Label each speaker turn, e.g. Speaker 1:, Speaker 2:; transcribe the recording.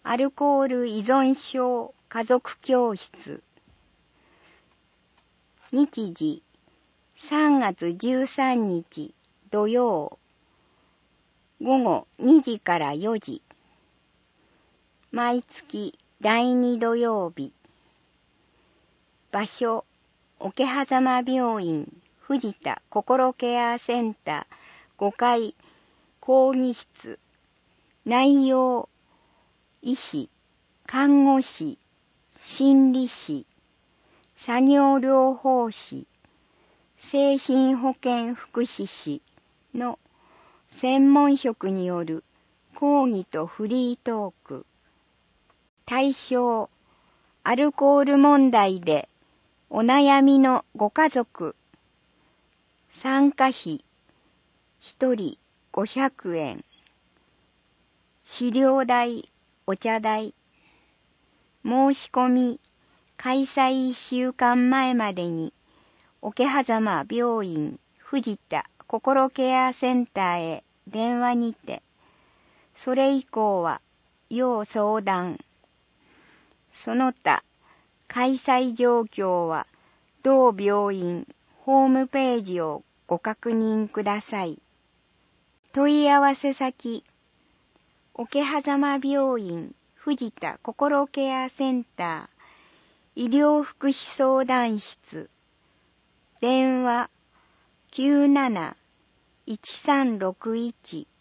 Speaker 1: アルコール依存症家族教室。日時3月13日土曜午後2時から4時。毎月第2土曜日。場所桶狭間病院藤田心ケアセンター5階講義室。内容医師、看護師、心理師、作業療法士、精神保健福祉士の専門職による講義とフリートーク。対象、アルコール問題でお悩みのご家族。参加費、1人500円。資料代、お茶代。申し込み、開催1週間前までに、桶狭間病院藤田心ケアセンターへ電話にて、それ以降は要相談。その他、開催状況は同病院ホームページをご確認ください。問い合わせ先、桶狭間病院藤田心ケアセンター医療福祉相談室。電話 97-1361